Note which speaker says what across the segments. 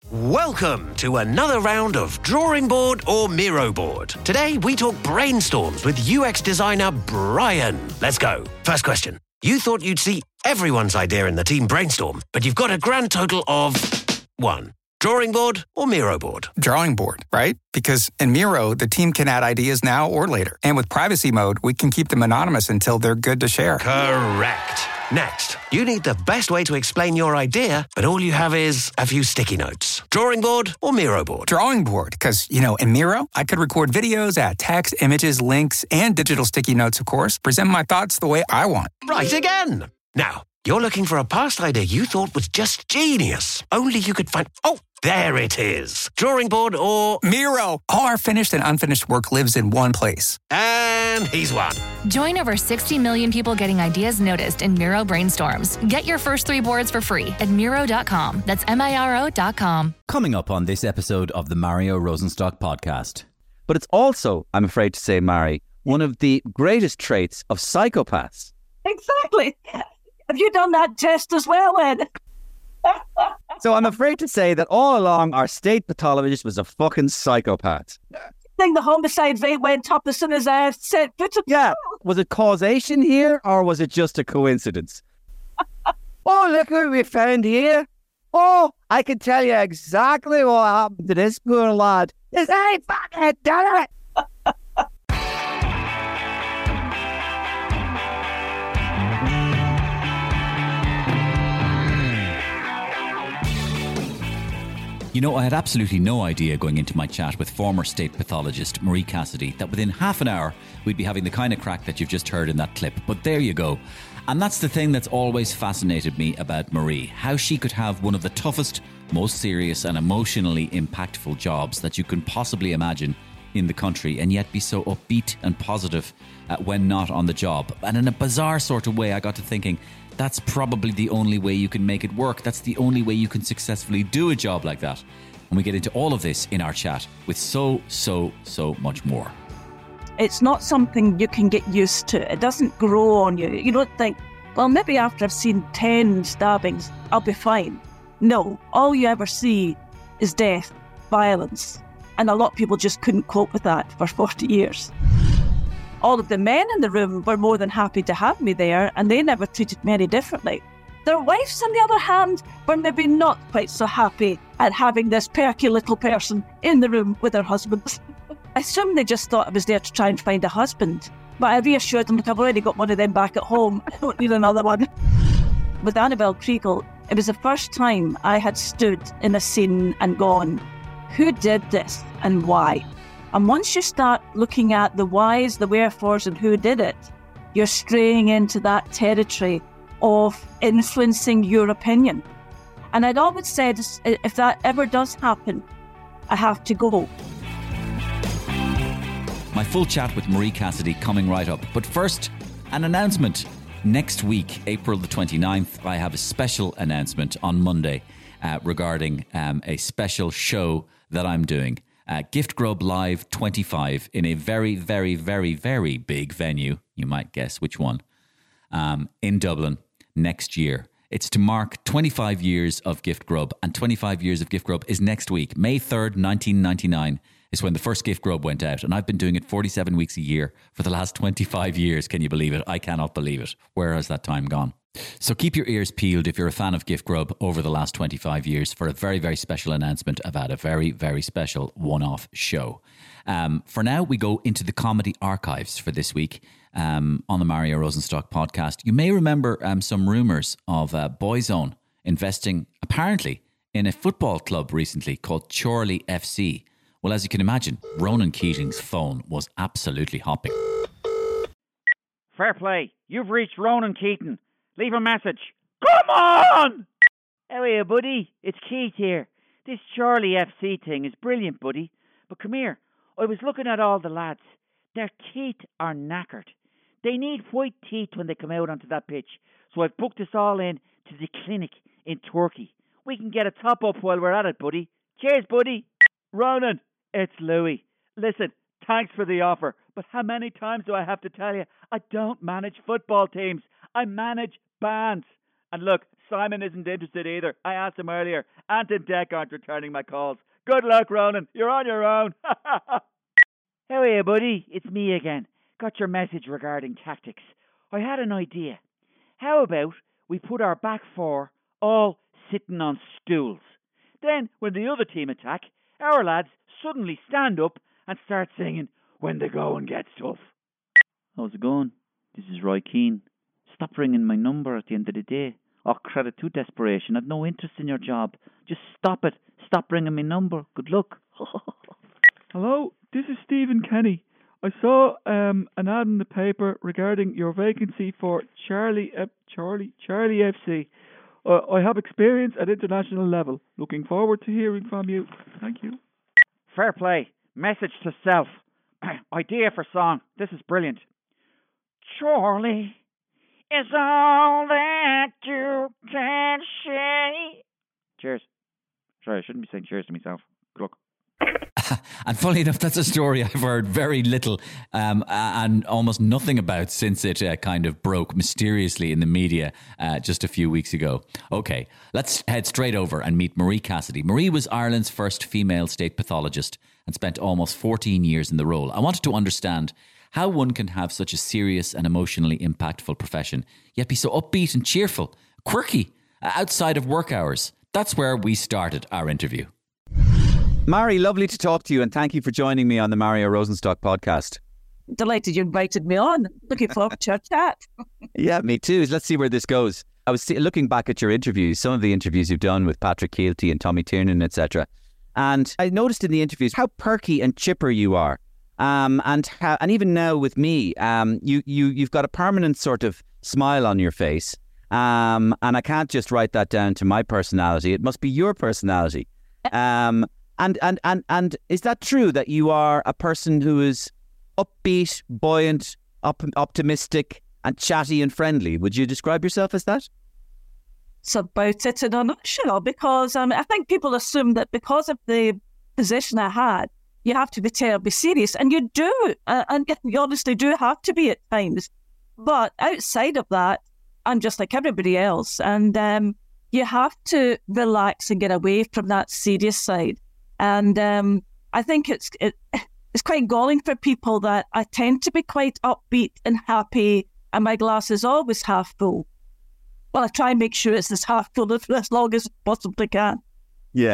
Speaker 1: Welcome to another round of Drawing Board or Miro Board. Today we talk brainstorms with UX designer Brian. Let's go. First question. You thought you'd see everyone's idea in the team brainstorm, but you've got a grand total of 1. Drawing board or Miro board?
Speaker 2: Drawing board, right? Because in Miro, the team can add ideas now or later. And with privacy mode, we can keep them anonymous until they're good to share.
Speaker 1: Correct. Next, you need the best way to explain your idea, but all you have is a few sticky notes. Drawing board or Miro board?
Speaker 2: Drawing board, because, in Miro, I could record videos, add text, images, links, and digital sticky notes, of course, present my thoughts the way I want.
Speaker 1: Right again. Now, you're looking for a past idea you thought was just genius. Only you could find... Oh, there it is. Drawing board or...
Speaker 2: Miro. All our finished and unfinished work lives in one place.
Speaker 1: And he's won.
Speaker 3: Join over 60 million people getting ideas noticed in Miro brainstorms. Get your first 3 boards for free at Miro.com. That's Miro.com.
Speaker 4: Coming up on this episode of the Mario Rosenstock podcast. But it's also, I'm afraid to say, Mari, one of the greatest traits of psychopaths.
Speaker 5: Exactly. Have you done that test as well, Ed?
Speaker 4: So I'm afraid to say that all along our state pathologist was a fucking psychopath.
Speaker 5: I think the homicide rate went up as soon as I said...
Speaker 4: Yeah. Was it causation here or was it just a coincidence? Oh, look what we found here. Oh, I can tell you exactly what happened to this poor lad. This ain't fucking done it. You know, I had absolutely no idea going into my chat with former state pathologist Marie Cassidy that within half an hour we'd be having the kind of crack that you've just heard in that clip. But there you go. And that's the thing that's always fascinated me about Marie. How she could have one of the toughest, most serious and emotionally impactful jobs that you can possibly imagine in the country and yet be so upbeat and positive when not on the job. And in a bizarre sort of way, I got to thinking, that's probably the only way you can make it work. That's the only way you can successfully do a job like that. And we get into all of this in our chat with so much more.
Speaker 5: It's not something you can get used to. It doesn't grow on you. You don't think, well, maybe after I've seen 10 stabbings, I'll be fine. No, all you ever see is death, violence. And a lot of people just couldn't cope with that for 40 years. All of the men in the room were more than happy to have me there, and they never treated me any differently. Their wives, on the other hand, were maybe not quite so happy at having this perky little person in the room with their husbands. I assume they just thought I was there to try and find a husband. But I reassured them, look, I've already got one of them back at home. I don't need another one. With Annabelle Kriegel, it was the first time I had stood in a scene and gone, who did this and why? And once you start looking at the whys, the wherefores, and who did it, you're straying into that territory of influencing your opinion. And I'd always said, if that ever does happen, I have to go.
Speaker 4: My full chat with Marie Cassidy coming right up. But first, an announcement. Next week, April the 29th, I have a special announcement on Monday regarding a special show that I'm doing. Gift Grub Live 25 in a very, very, very, very big venue. You might guess which one. In Dublin next year. It's to mark 25 years of Gift Grub, and 25 years of Gift Grub is next week. May 3rd, 1999 is when the first Gift Grub went out, and I've been doing it 47 weeks a year for the last 25 years. Can you believe it? I cannot believe it. Where has that time gone? So keep your ears peeled if you're a fan of Gift Grub over the last 25 years for a very, very special announcement about a very, very special one-off show. For now, we go into the comedy archives for this week on the Mario Rosenstock podcast. You may remember some rumours of Boyzone investing, apparently, in a football club recently called Chorley FC. Well, as you can imagine, Ronan Keating's phone was absolutely hopping.
Speaker 6: Fair play. You've reached Ronan Keating. Leave a message. Come on! How are you, buddy? It's Keith here. This Charlie FC thing is brilliant, buddy. But come here. I was looking at all the lads. Their teeth are knackered. They need white teeth when they come out onto that pitch. So I've booked us all in to the clinic in Turkey. We can get a top up while we're at it, buddy. Cheers, buddy. Ronan, it's Louis. Listen, thanks for the offer. But how many times do I have to tell you? I don't manage football teams. I manage bands. And look, Simon isn't interested either. I asked him earlier. Ant and Deck aren't returning my calls. Good luck, Ronan. You're on your own. How are you, buddy? It's me again. Got your message regarding tactics. I had an idea. How about we put our back four all sitting on stools? Then, when the other team attack, our lads suddenly stand up and start singing When the Going Gets Tough. How's it going? This is Roy Keane. Stop ringing my number at the end of the day. Oh, credit to desperation. I've no interest in your job. Just stop it. Stop ringing my number. Good luck.
Speaker 7: Hello, this is Stephen Kenny. I saw an ad in the paper regarding your vacancy for Charlie FC. I have experience at international level. Looking forward to hearing from you. Thank you.
Speaker 6: Fair play. Message to self. Idea for song. This is brilliant. Charlie is all that you can say. Cheers. Sorry, I shouldn't be saying cheers to myself. Good luck.
Speaker 4: And funnily enough, that's a story I've heard very little and almost nothing about since it kind of broke mysteriously in the media just a few weeks ago. Okay, let's head straight over and meet Marie Cassidy. Marie was Ireland's first female state pathologist and spent almost 14 years in the role. I wanted to understand how one can have such a serious and emotionally impactful profession, yet be so upbeat and cheerful, quirky, outside of work hours. That's where we started our interview.
Speaker 8: Mari, lovely to talk to you, and thank you for joining me on the Mario Rosenstock podcast.
Speaker 5: Delighted you invited me on. Looking forward to our chat.
Speaker 8: Yeah, me too. Let's see where this goes. I was looking back at your interviews, some of the interviews you've done with Patrick Keelty and Tommy Tiernan, etc. And I noticed in the interviews how perky and chipper you are. And even now with me, you've got a permanent sort of smile on your face. And I can't just write that down to my personality. It must be your personality. And is that true that you are a person who is upbeat, buoyant, optimistic and chatty and friendly? Would you describe yourself as that?
Speaker 5: It's about it in a nutshell, because I think people assume that because of the position I had, you have to be terribly serious, and you do, and you honestly do have to be at times. But outside of that, I'm just like everybody else, and you have to relax and get away from that serious side. And I think it's quite galling for people that I tend to be quite upbeat and happy, and my glass is always half full. Well, I try and make sure it's as half full for as long as I possibly can.
Speaker 8: Yeah.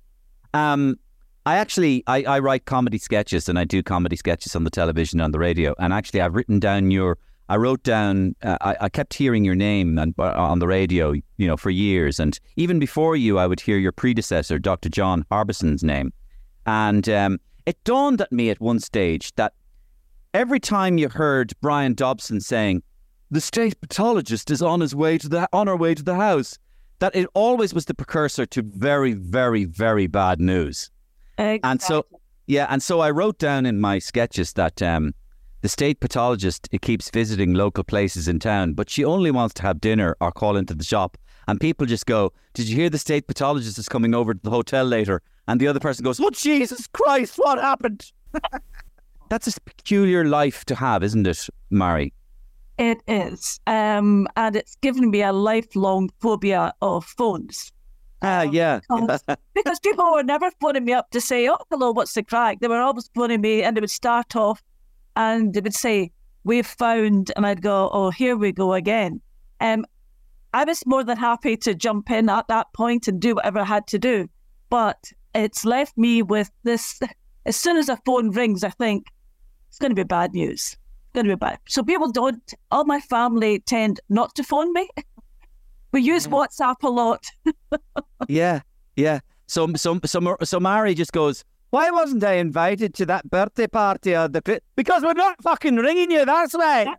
Speaker 8: I write comedy sketches, and I do comedy sketches on the television and on the radio. And actually, I wrote down, I kept hearing your name on the radio, for years. And even before you, I would hear your predecessor, Dr. John Harbison's name. And it dawned at me at one stage that every time you heard Brian Dobson saying, the state pathologist is on our way to the house, that it always was the precursor to very, very, very bad news.
Speaker 5: Exactly.
Speaker 8: And so I wrote down in my sketches that the state pathologist keeps visiting local places in town, but she only wants to have dinner or call into the shop. And people just go, did you hear the state pathologist is coming over to the hotel later? And the other person goes, oh, Jesus Christ, what happened? That's a peculiar life to have, isn't it, Mari?
Speaker 5: It is. And it's given me a lifelong phobia of phones.
Speaker 8: Yeah.
Speaker 5: Because people were never phoning me up to say, oh, hello, what's the crack? They were always phoning me, and they would start off and they would say, we've found, and I'd go, oh, here we go again. I was more than happy to jump in at that point and do whatever I had to do. But it's left me with this, as soon as a phone rings, I think, it's going to be bad news. It's going to be bad. So all my family tend not to phone me. We use WhatsApp a lot.
Speaker 8: Yeah. So Mari just goes, why wasn't I invited to that birthday party? Because we're not fucking ringing you, that's why.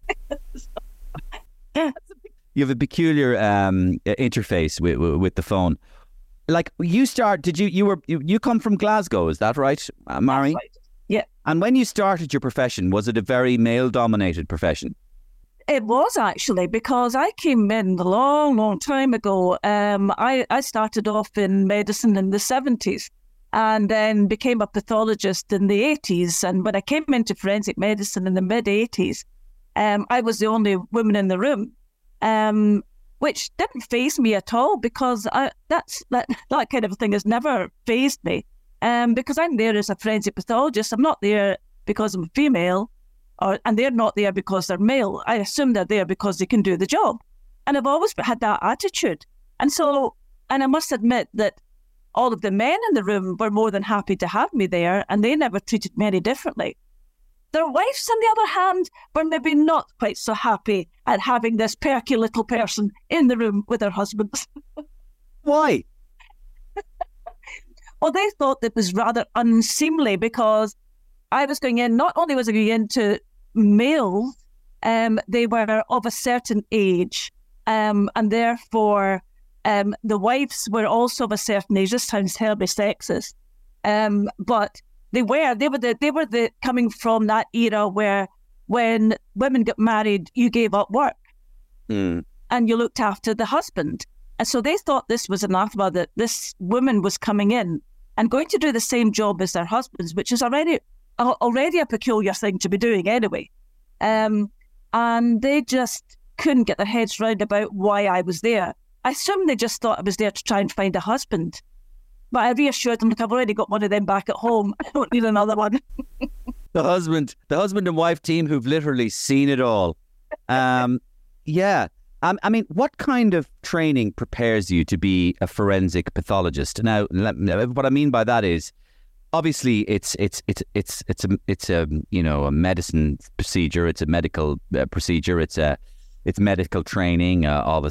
Speaker 8: You have a peculiar interface with the phone. Like you come from Glasgow, is that right, Mari?
Speaker 5: That's right. Yeah.
Speaker 8: And when you started your profession, was it a very male-dominated profession?
Speaker 5: It was actually, because I came in a long, long time ago. I started off in medicine in the 70s and then became a pathologist in the 80s. And when I came into forensic medicine in the mid-80s, I was the only woman in the room. which didn't faze me at all because that kind of thing has never fazed me. Because I'm there as a forensic pathologist. I'm not there because I'm female, and they're not there because they're male. I assume they're there because they can do the job. And I've always had that attitude. And I must admit that all of the men in the room were more than happy to have me there, and they never treated me any differently. Their wives, on the other hand, were maybe not quite so happy at having this perky little person in the room with their husbands.
Speaker 8: Why?
Speaker 5: Well, they thought it was rather unseemly because I was going in, not only was I going into males, they were of a certain age, and therefore the wives were also of a certain age. This sounds terribly sexist, but they were the coming from that era where when women got married, you gave up work and you looked after the husband. And so they thought this was anathema, that this woman was coming in and going to do the same job as their husbands, which is already a peculiar thing to be doing anyway. And they just couldn't get their heads round about why I was there. I assume they just thought I was there to try and find a husband. But I reassured them, look, I've already got one of them back at home. I don't need another one.
Speaker 8: The husband and wife team who've literally seen it all. Yeah. I mean, what kind of training prepares you to be a forensic pathologist? Now, what I mean by that is, obviously, it's a a medicine procedure. It's a medical procedure. It's medical training.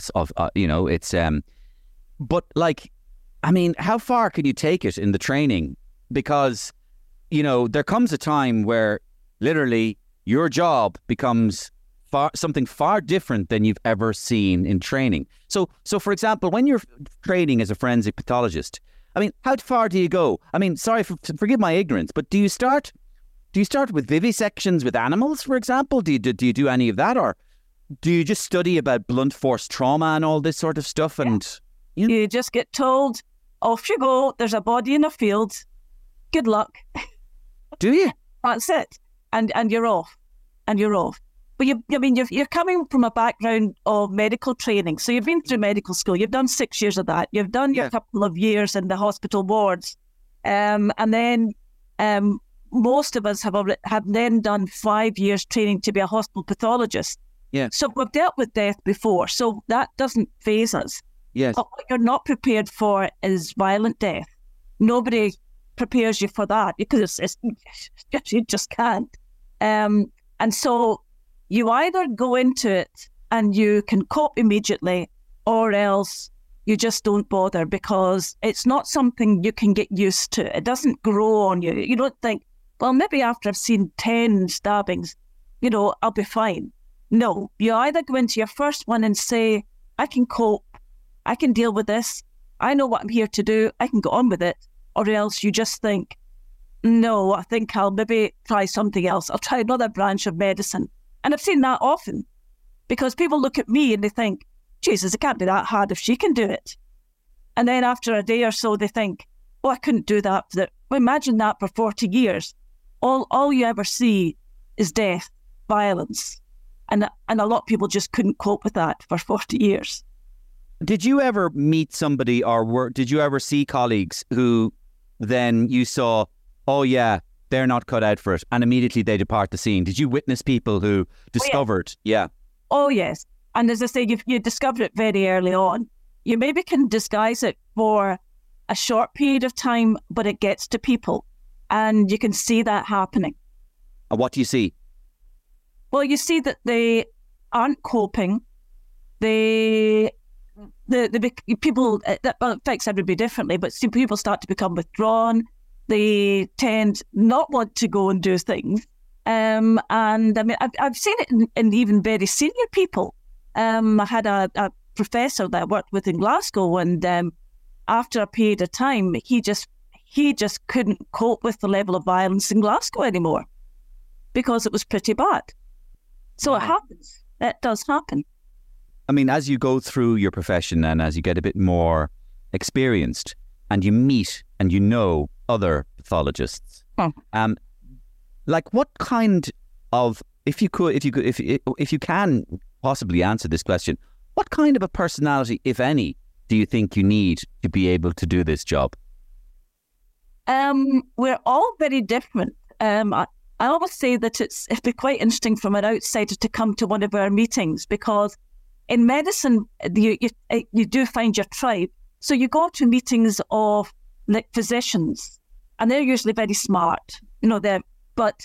Speaker 8: But like, I mean, how far can you take it in the training? Because there comes a time where literally your job becomes something far different than you've ever seen in training. So for example, when you're training as a forensic pathologist, I mean, how far do you go? I mean, sorry, forgive my ignorance, but do you start with vivisections with animals, for example? Do you do any of that, or do you just study about blunt force trauma and all this sort of stuff? And
Speaker 5: you just get told, off you go. There's a body in a field. Good luck.
Speaker 8: Do you?
Speaker 5: That's it. And you're off. But you're coming from a background of medical training. So you've been through medical school. You've done 6 years of that. You've done your couple of years in the hospital wards. And then most of us have then done 5 years training to be a hospital pathologist.
Speaker 8: Yeah.
Speaker 5: So we've dealt with death before. So that doesn't faze us.
Speaker 8: Yes.
Speaker 5: But what you're not prepared for is violent death. Nobody prepares you for that because you just can't. And so you either go into it and you can cope immediately, or else you just don't bother because it's not something you can get used to. It doesn't grow on you. You don't think, well, maybe after I've seen 10 stabbings, I'll be fine. No, you either go into your first one and say, I can cope, I can deal with this, I know what I'm here to do, I can go on with it, or else you just think, no, I think I'll maybe try something else. I'll try another branch of medicine. And I've seen that often because people look at me and they think, Jesus, it can't be that hard if she can do it. And then after a day or so, they think, oh, I couldn't do that. Well, imagine that for 40 years. All you ever see is death, violence. And a lot of people just couldn't cope with that for 40 years.
Speaker 8: Did you ever meet somebody did you ever see colleagues who then you saw, oh yeah, they're not cut out for it, and immediately they depart the scene? Did you witness people who discovered? Yeah.
Speaker 5: Oh yes. And as I say, you discover it very early on. You maybe can disguise it for a short period of time, but it gets to people and you can see that happening.
Speaker 8: And what do you see?
Speaker 5: Well, you see that they aren't coping. The people, that affects everybody differently, but people start to become withdrawn. They tend not want to go and do things. And I mean, I've seen it in even very senior people. I had a professor that I worked with in Glasgow, and after a period of time, he just couldn't cope with the level of violence in Glasgow anymore because it was pretty bad. So it happens. That does happen.
Speaker 8: I mean, as you go through your profession and as you get a bit more experienced and you meet and other pathologists, like what kind of, if you can possibly answer this question, What kind of a personality, if any, do you think you need to be able to do this job?
Speaker 5: We're all very different. I always say that it'd be quite interesting from an outsider to come to one of our meetings, because in medicine, you do find your tribe. So you go to meetings of like physicians, and they're usually very smart, but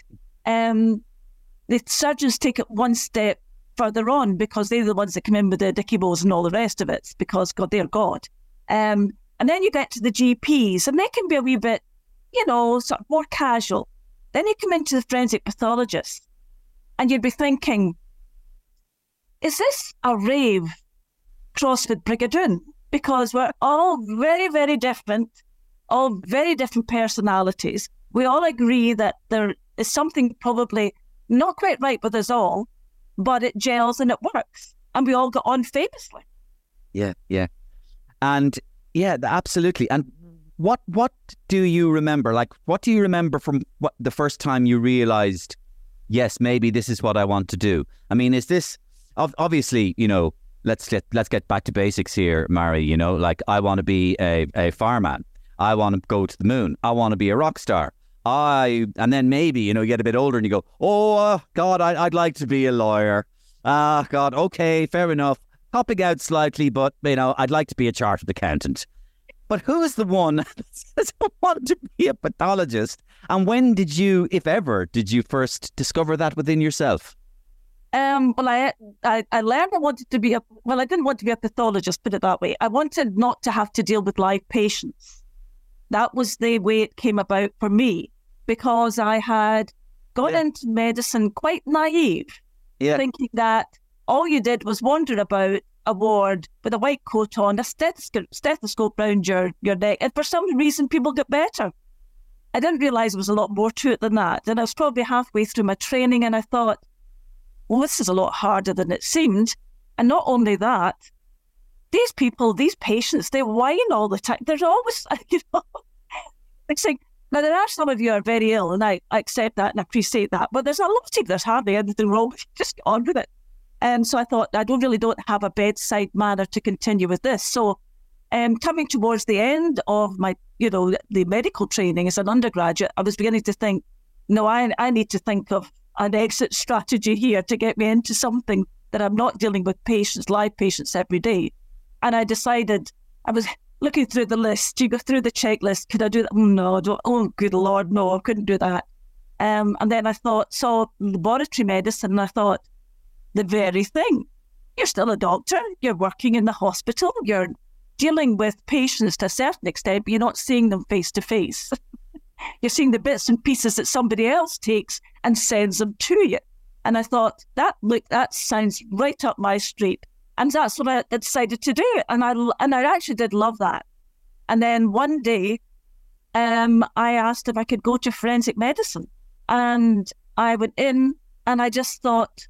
Speaker 5: the surgeons take it one step further on, because they're the ones that come in with the dicky bows and all the rest of it, because God, they're God. And then you get to the GPs, and they can be a wee bit, sort of more casual. Then you come into the forensic pathologists, and you'd be thinking, is this a rave crossed with Brigadoon? Because we're all very, very different, all very different personalities. We all agree that there is something probably not quite right with us all, but it gels and it works. And we all got on famously.
Speaker 8: Yeah. And yeah, absolutely. And what do you remember? Like, what do you remember from the first time you realised, yes, maybe this is what I want to do? I mean, is this, obviously, let's get back to basics here, Mary, like I want to be a fireman. I want to go to the moon. I want to be a rock star. And then maybe, you get a bit older and you go, oh, God, I'd like to be a lawyer. God, okay, fair enough. Popping out slightly, but, I'd like to be a chartered accountant. But who is the one that says, I want to be a pathologist? And when did you, if ever, first discover that within yourself?
Speaker 5: Well, I learned I wanted to be I didn't want to be a pathologist, put it that way. I wanted not to have to deal with live patients. That was the way it came about for me, because I had gone into medicine quite naive, thinking that all you did was wander about a ward with a white coat on, a stethoscope round your neck, and for some reason people got better. I didn't realise there was a lot more to it than that. And I was probably halfway through my training, and I thought, well, this is a lot harder than it seemed. And not only that, these people, these patients, they whine all the time. There's always, it's like, now there are some of you are very ill, and I accept that and appreciate that, but there's a lot of people, there's hardly anything wrong with you, just get on with it. So I thought, I don't have a bedside manner to continue with this. So coming towards the end of my, the medical training as an undergraduate, I was beginning to think, no, I need to think of an exit strategy here to get me into something that I'm not dealing with patients, live patients every day. And I decided, I was looking through the list, you go through the checklist, could I do that? No, oh, good Lord, no, I couldn't do that. And then I saw laboratory medicine, and I thought, the very thing. You're still a doctor, you're working in the hospital, you're dealing with patients to a certain extent, but you're not seeing them face to face. You're seeing the bits and pieces that somebody else takes and sends them to you. And I thought, that sounds right up my street. And that's what I decided to do. And I actually did love that. And then one day, I asked if I could go to forensic medicine. And I went in, and I just thought,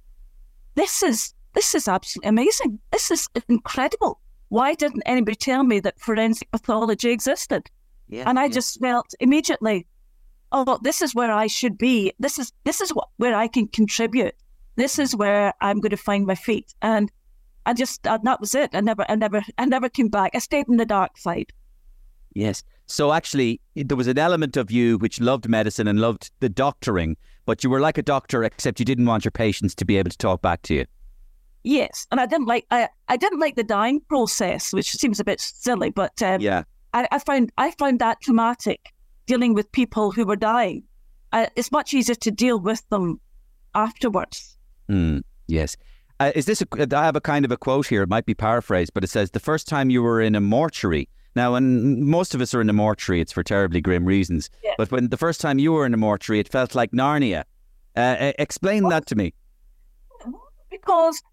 Speaker 5: this is absolutely amazing. This is incredible. Why didn't anybody tell me that forensic pathology existed? Yeah, and I just felt immediately, oh, this is where I should be. This is where I can contribute. This is where I'm going to find my feet. And that was it. I never came back. I stayed in the dark side.
Speaker 8: Yes. So actually, there was an element of you which loved medicine and loved the doctoring, but you were like a doctor, except you didn't want your patients to be able to talk back to you.
Speaker 5: Yes, and I didn't like the dying process, which seems a bit silly, but I found that traumatic, dealing with people who were dying. It's much easier to deal with them afterwards.
Speaker 8: Yes. I have a kind of a quote here. It might be paraphrased, but it says, the first time you were in a mortuary. Now, when most of us are in a mortuary, it's for terribly grim reasons. Yeah. But when the first time you were in a mortuary, it felt like Narnia. Explain that to me.
Speaker 5: Because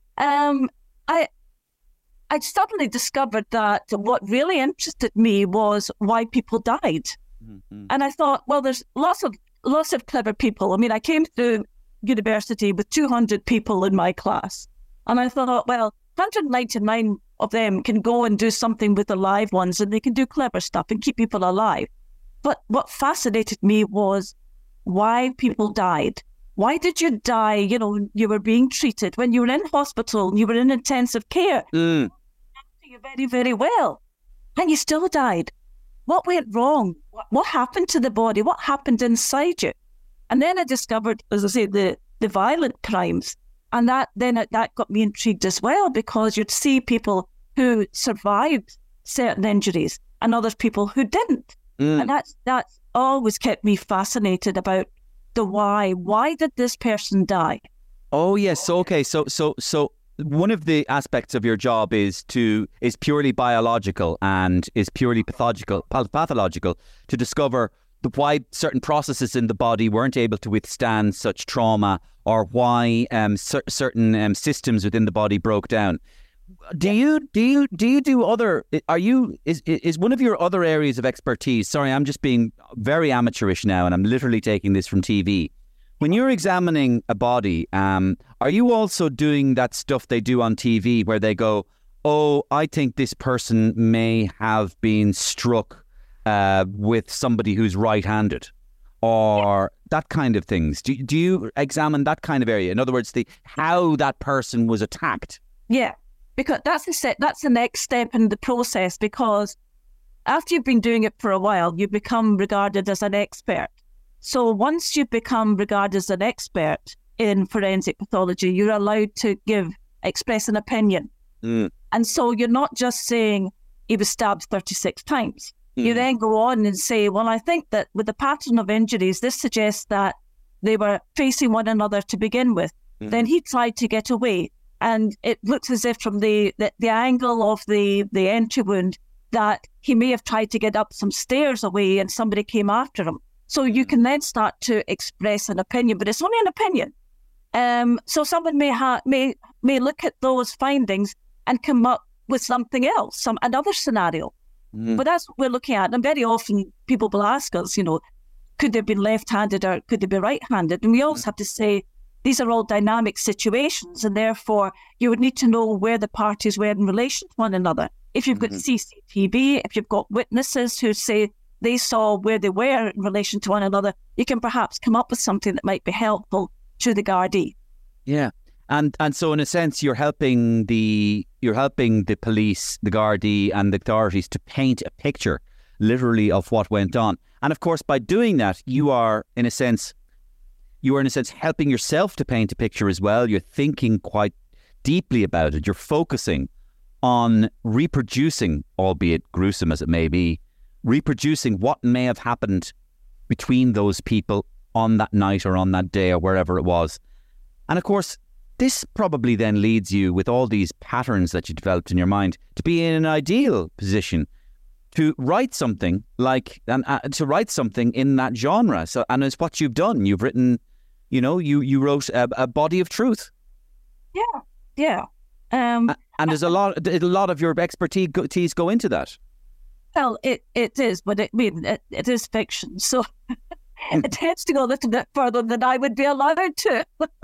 Speaker 5: I suddenly discovered that what really interested me was why people died. Mm-hmm. And I thought, well, there's lots of clever people. I mean, I came through university with 200 people in my class. And I thought, well, 199 of them can go and do something with the live ones, and they can do clever stuff and keep people alive. But what fascinated me was why people died. Why did you die? You know, you were being treated when you were in hospital, you were in intensive care. You very, very well, and you still died. What went wrong? What happened to the body? What happened inside you? And then I discovered, as I say, the violent crimes, and that got me intrigued as well, because you'd see people who survived certain injuries and other people who didn't, and that's always kept me fascinated about the why. Why did this person die?
Speaker 8: Oh yes, okay. So one of the aspects of your job is purely biological and is purely pathological to discover why certain processes in the body weren't able to withstand such trauma, or why certain systems within the body broke down. Do you do other? Is one of your other areas of expertise? Sorry, I'm just being very amateurish now, and I'm literally taking this from TV. When you're examining a body, are you also doing that stuff they do on TV where they go, "Oh, I think this person may have been struck with somebody who's right-handed," or that kind of things? Do you examine that kind of area? In other words, how that person was attacked?
Speaker 5: Yeah. Because that's the next step in the process, because after you've been doing it for a while, you become regarded as an expert. So once you become regarded as an expert in forensic pathology, you're allowed to express an opinion. And so you're not just saying he was stabbed 36 times. You then go on and say, well, I think that with the pattern of injuries, this suggests that they were facing one another to begin with. Then he tried to get away. And it looks as if from the angle of the entry wound that he may have tried to get up some stairs away and somebody came after him. So you can then start to express an opinion, but it's only an opinion. So someone may look at those findings and come up with something else, another scenario. But that's what we're looking at. And very often people will ask us, you know, could they be left-handed or could they be right-handed? And we always have to say, these are all dynamic situations, and therefore you would need to know where the parties were in relation to one another. If you've got CCTV, if you've got witnesses who say they saw where they were in relation to one another, you can perhaps come up with something that might be helpful to the Gardaí.
Speaker 8: Yeah, and so in a sense, you're helping the police, the Gardaí, and the authorities to paint a picture, literally, of what went on. And of course, by doing that, you are in a sense helping yourself to paint a picture as well. You're thinking quite deeply about it. You're focusing on reproducing, albeit gruesome as it may be, reproducing what may have happened between those people on that night or on that day or wherever it was. And of course, this probably then leads you, with all these patterns that you developed in your mind, to be in an ideal position to write something to write something in that genre. So, and it's what you've done. You've written, you know, you wrote a body of truth.
Speaker 5: Yeah.
Speaker 8: And there's a lot of your expertise go into that.
Speaker 5: Well, it is, but it is fiction, so it tends to go a little bit further than I would be allowed to.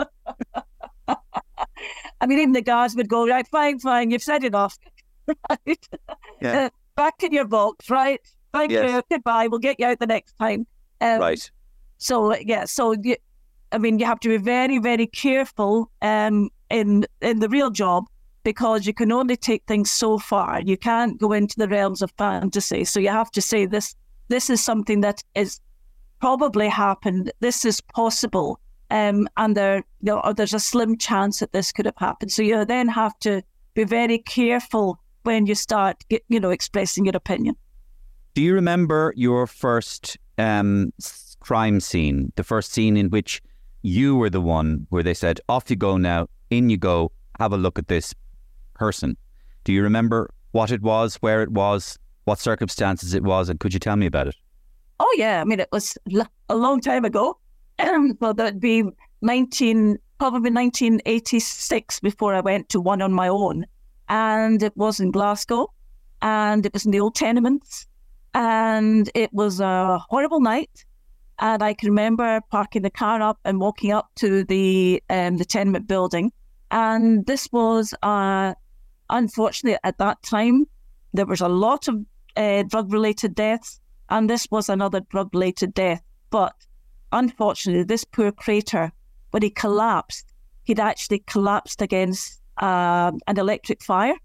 Speaker 5: I mean, even the guards would go, right, fine, you've said enough. Right? Yeah. Back in your box, right? Thank you, goodbye, we'll get you out the next time.
Speaker 8: Right.
Speaker 5: So, yeah, you have to be very, very careful in the real job, because you can only take things so far. You can't go into the realms of fantasy. So you have to say this is something that is probably happened. This is possible. And there's a slim chance that this could have happened. So you then have to be very careful when you start, expressing your opinion.
Speaker 8: Do you remember your first crime scene, the first scene in which you were the one where they said, off you go now, in you go, have a look at this person? Do you remember what it was, where it was, what circumstances it was, and could you tell me about it?
Speaker 5: Oh yeah, I mean, it was a long time ago. Well, that'd be probably 1986 before I went to one on my own, and it was in Glasgow, and it was in the old tenements, and it was a horrible night. And I can remember parking the car up and walking up to the tenement building. And this was, unfortunately, at that time, there was a lot of drug-related deaths, and this was another drug-related death. But unfortunately, this poor crater when he collapsed, he'd actually collapsed against an electric fire,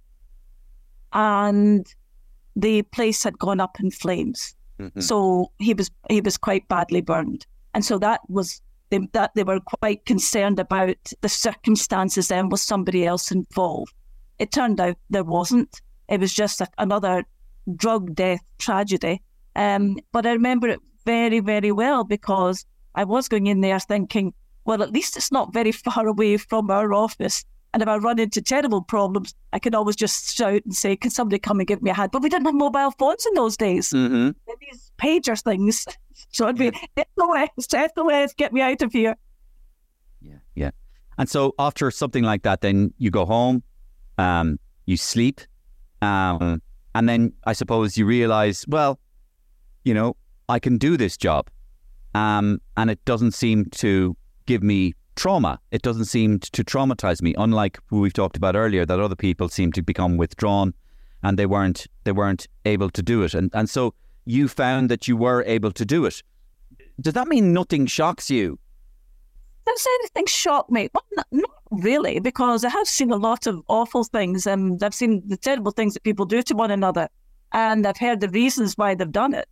Speaker 5: and the place had gone up in flames. Mm-hmm. So he was quite badly burned, and so that they were quite concerned about the circumstances. Then was somebody else involved? It turned out there wasn't. It was just another drug death tragedy. But I remember it very, very well, because I was going in there thinking, well, at least it's not very far away from our office. And if I run into terrible problems, I can always just shout and say, can somebody come and give me a hand? But we didn't have mobile phones in those days.
Speaker 8: Mm-hmm.
Speaker 5: These pager things. So I'd be, SOS, get me out of here.
Speaker 8: Yeah. And so after something like that, then you go home, you sleep, and then I suppose you realise, well, I can do this job. And it doesn't seem to give me trauma. It doesn't seem to traumatize me, unlike who we've talked about earlier, that other people seem to become withdrawn and they weren't able to do it. And so you found that you were able to do it. Does that mean nothing shocks you?
Speaker 5: Does anything shock me? Well, not really, because I have seen a lot of awful things, and I've seen the terrible things that people do to one another, and I've heard the reasons why they've done it.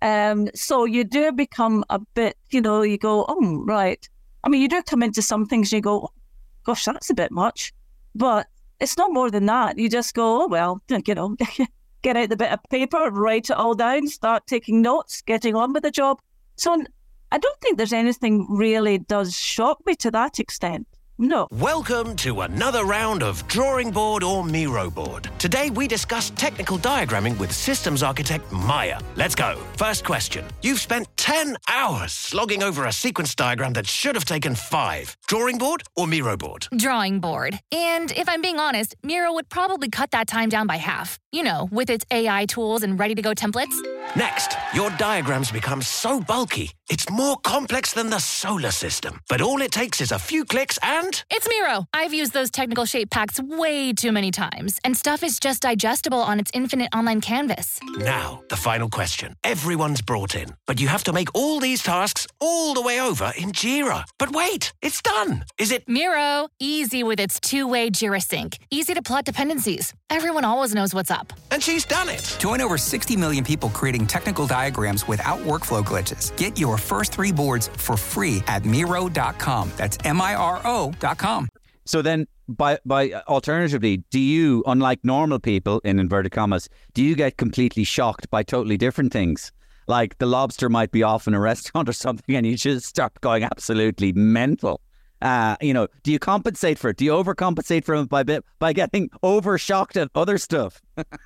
Speaker 5: So you do become a bit, you go, oh, right. I mean, you do come into some things and you go, gosh, that's a bit much. But it's not more than that. You just go, oh, well, get out the bit of paper, write it all down, start taking notes, getting on with the job. So I don't think there's anything really does shock me to that extent. No.
Speaker 1: Welcome to another round of Drawing Board or Miro Board. Today we discuss technical diagramming with systems architect Maya. Let's go. First question. You've spent 10 hours slogging over a sequence diagram that should have taken 5. Drawing board or Miro board?
Speaker 3: Drawing board. And if I'm being honest, Miro would probably cut that time down by half. With its AI tools and ready-to-go templates.
Speaker 1: Next, your diagrams become so bulky, it's more complex than the solar system. But all it takes is a few clicks and...
Speaker 3: It's Miro. I've used those technical shape packs way too many times, and stuff is just digestible on its infinite online canvas.
Speaker 1: Now, the final question. Everyone's brought in, but you have to make all these tasks all the way over in Jira. But wait, it's done. Is it...
Speaker 3: Miro, easy with its two-way Jira sync. Easy to plot dependencies. Everyone always knows what's up.
Speaker 1: And she's done it.
Speaker 2: Join over 60 million people creating technical diagrams without workflow glitches. Get your first 3 boards for free at Miro.com. That's Miro.com.
Speaker 8: So then, by alternatively, do you, unlike normal people, in inverted commas, do you get completely shocked by totally different things? Like the lobster might be off in a restaurant or something and you just start going absolutely mental. Do you compensate for it? Do you overcompensate for it by getting over-shocked at other stuff?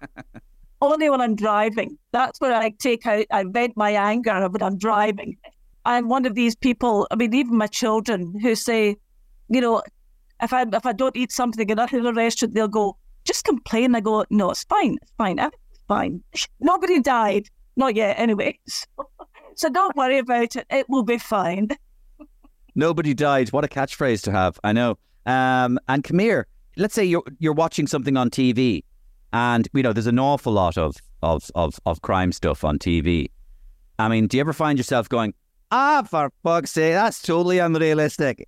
Speaker 5: Only when I'm driving. That's where I vent my anger when I'm driving. I'm one of these people, I mean, even my children who say, if I don't eat something in a restaurant, they'll go, just complain. I go, no, it's fine. It's fine. Nobody died. Not yet, anyway. So don't worry about it. It will be fine.
Speaker 8: Nobody died. What a catchphrase to have. I know. And come here. Let's say you're watching something on TV, and there's an awful lot of crime stuff on TV. I mean, do you ever find yourself going, for fuck's sake, that's totally unrealistic?